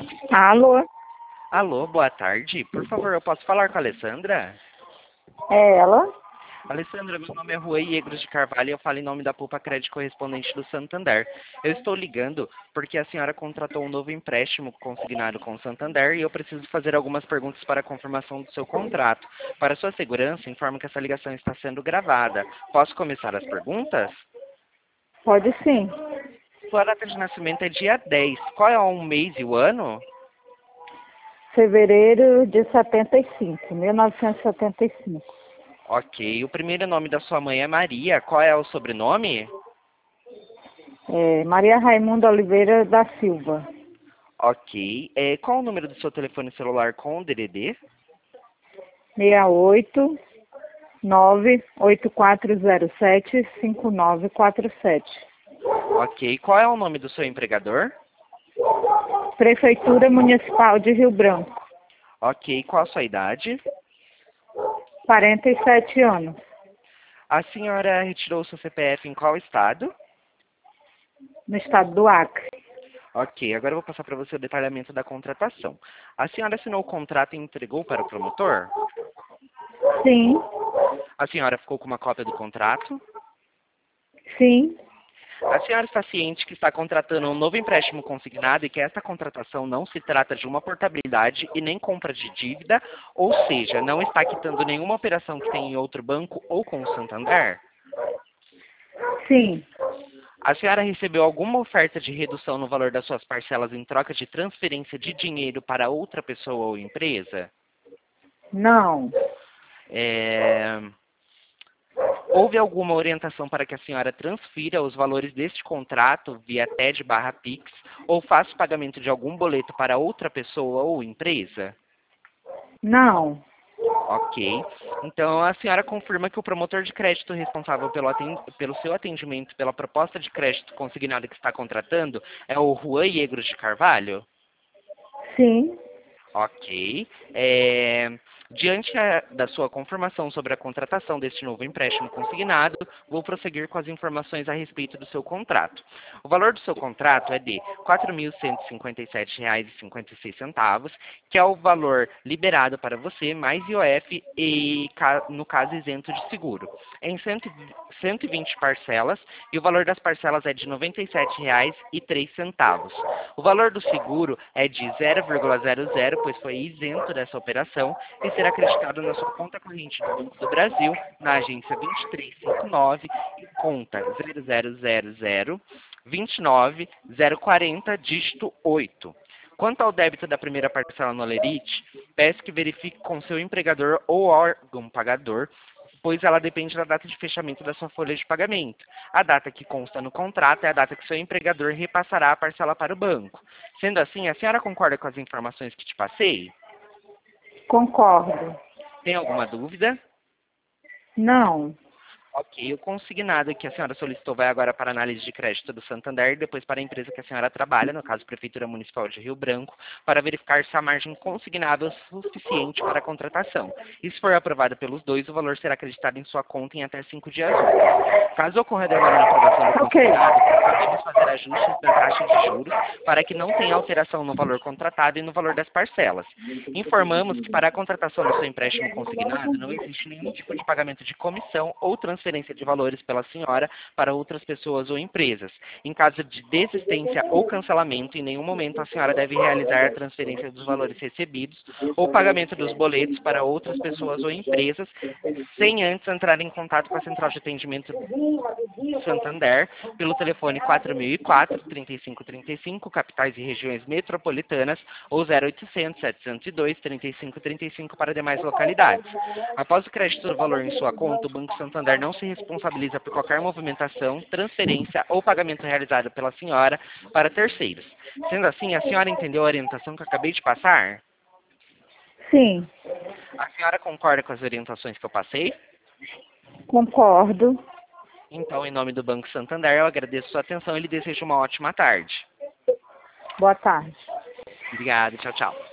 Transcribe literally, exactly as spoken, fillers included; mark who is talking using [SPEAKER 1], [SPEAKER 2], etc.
[SPEAKER 1] Alô?
[SPEAKER 2] Alô, boa tarde. Por favor, eu posso falar com a Alessandra?
[SPEAKER 1] É ela?
[SPEAKER 2] Alessandra, meu nome é Rui Egros de Carvalho e eu falo em nome da Poupa Crédito Correspondente do Santander. Eu estou ligando porque a senhora contratou um novo empréstimo consignado com o Santander e eu preciso fazer algumas perguntas para a confirmação do seu contrato. Para sua segurança, informo que essa ligação está sendo gravada. Posso começar as perguntas?
[SPEAKER 1] Pode sim.
[SPEAKER 2] Sua data de nascimento é dia dez. Qual é o mês e o ano?
[SPEAKER 1] Fevereiro de setenta e cinco, mil novecentos e setenta e cinco.
[SPEAKER 2] Ok. O primeiro nome da sua mãe é Maria. Qual é o sobrenome?
[SPEAKER 1] É, Maria Raimunda Oliveira da Silva.
[SPEAKER 2] Ok. É, qual o número do seu telefone celular com o D D D?
[SPEAKER 1] seis oito nove oito quatro zero sete cinco nove quatro sete.
[SPEAKER 2] Ok. Qual é o nome do seu empregador?
[SPEAKER 1] Prefeitura Municipal de Rio Branco.
[SPEAKER 2] Ok. Qual a sua idade?
[SPEAKER 1] quarenta e sete anos.
[SPEAKER 2] A senhora retirou o seu C P F em qual estado?
[SPEAKER 1] No estado do Acre.
[SPEAKER 2] Ok. Agora eu vou passar para você o detalhamento da contratação. A senhora assinou o contrato e entregou para o promotor?
[SPEAKER 1] Sim,
[SPEAKER 2] A senhora ficou com uma cópia do contrato?
[SPEAKER 1] sim,
[SPEAKER 2] A senhora está ciente que está contratando um novo empréstimo consignado e que esta contratação não se trata de uma portabilidade e nem compra de dívida, ou seja, não está quitando nenhuma operação que tem em outro banco ou com o Santander?
[SPEAKER 1] sim.
[SPEAKER 2] A senhora recebeu alguma oferta de redução no valor das suas parcelas em troca de transferência de dinheiro para outra pessoa ou empresa?
[SPEAKER 1] Não,
[SPEAKER 2] É... Houve alguma orientação para que a senhora transfira os valores deste contrato via T E D barra Pix ou faça o pagamento de algum boleto para outra pessoa ou empresa?
[SPEAKER 1] não.
[SPEAKER 2] Ok. Então a senhora confirma que o promotor de crédito responsável pelo, aten- pelo seu atendimento pela proposta de crédito consignada que está contratando é o Juan Egros de Carvalho?
[SPEAKER 1] Sim,
[SPEAKER 2] Ok. É, Diante a- da sua confirmação sobre a contratação deste novo empréstimo consignado, vou prosseguir com as informações a respeito do seu contrato. O valor do seu contrato é de quatro mil cento e cinquenta e sete reais e cinquenta e seis centavos, que é o valor liberado para você, mais I O F e, ca- no caso, isento de seguro. É em cento e cento e vinte parcelas e o valor das parcelas é de noventa e sete reais e três centavos. O valor do seguro é de zero vírgula zero zero, pois foi isento dessa operação e será acreditado na sua conta corrente do Banco do Brasil, na agência vinte e três cinquenta e nove e conta zero zero zero zero vinte e nove zero quarenta, dígito oito. Quanto ao débito da primeira parcela no Alerite, peço que verifique com seu empregador ou órgão pagador, pois ela depende da data de fechamento da sua folha de pagamento. A data que consta no contrato é a data que seu empregador repassará a parcela para o banco. Sendo assim, a senhora concorda com as informações que te passei?
[SPEAKER 1] concordo.
[SPEAKER 2] Tem alguma dúvida?
[SPEAKER 1] Não,
[SPEAKER 2] Ok, o consignado que a senhora solicitou vai agora para a análise de crédito do Santander e depois para a empresa que a senhora trabalha, no caso Prefeitura Municipal de Rio Branco, para verificar se a margem consignada é suficiente para a contratação. E se for aprovado pelos dois, o valor será acreditado em sua conta em até cinco dias úteis. Caso ocorra demora na aprovação do
[SPEAKER 1] ok.
[SPEAKER 2] consignado, podemos fazer ajustes na taxa de juros para que não tenha alteração no valor contratado e no valor das parcelas. Informamos que para a contratação do seu empréstimo consignado não existe nenhum tipo de pagamento de comissão ou transferência de valores pela senhora para outras pessoas ou empresas. Em caso de desistência ou cancelamento, em nenhum momento a senhora deve realizar a transferência dos valores recebidos ou pagamento dos boletos para outras pessoas ou empresas, sem antes entrar em contato com a central de atendimento Santander pelo telefone quatro mil e quatro, trinta e cinco trinta e cinco, capitais e regiões metropolitanas, ou zero oitocentos, setecentos e dois, trinta e cinco trinta e cinco para demais localidades. Após o crédito do valor em sua conta, o Banco Santander não se responsabiliza por qualquer movimentação, transferência ou pagamento realizado pela senhora para terceiros. Sendo assim, a senhora entendeu a orientação que eu acabei de passar?
[SPEAKER 1] Sim,
[SPEAKER 2] A senhora concorda com as orientações que eu passei?
[SPEAKER 1] concordo.
[SPEAKER 2] Então, em nome do Banco Santander, eu agradeço sua atenção e lhe desejo uma ótima tarde.
[SPEAKER 1] Boa tarde.
[SPEAKER 2] Obrigado, tchau, tchau.